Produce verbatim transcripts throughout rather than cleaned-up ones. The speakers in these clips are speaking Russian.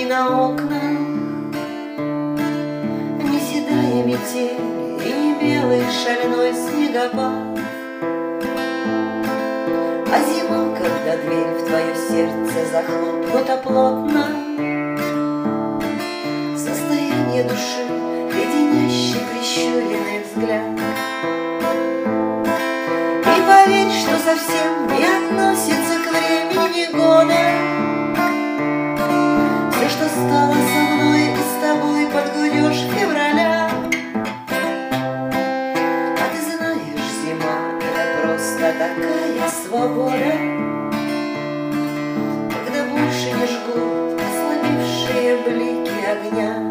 на окна, не седая метель и не белый шальной снегопад, а зима, когда дверь в твое сердце захлопнута плотно. Состояние души, леденящий прищуренный взгляд. И поверь, что совсем не относится к времени года. Все, что стало со мной и с тобой под гудеж февраля. А ты знаешь, зима — это просто такая свобода, когда больше не жгут ослабевшие блики огня.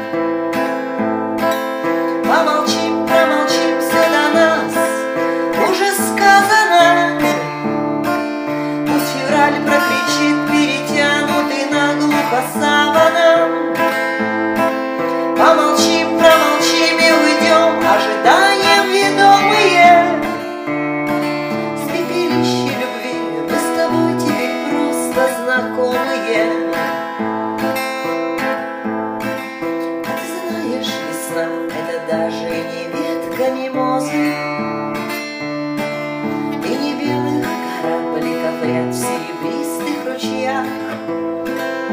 Помолчим, промолчим, все до нас уже сказано. Пусть февраль прокричит перетянутый наглухо саваном. Помолчим, промолчим и уйдем, ожиданием ведомые. С пепелища любви мы с тобой теперь просто знакомые. А ты знаешь, весна — это даже не ветка мимозы и не белых корабликов ряд в серебристых ручьях,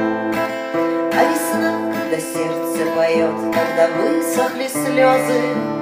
а весна, когда сердце поет, когда высохли слезы.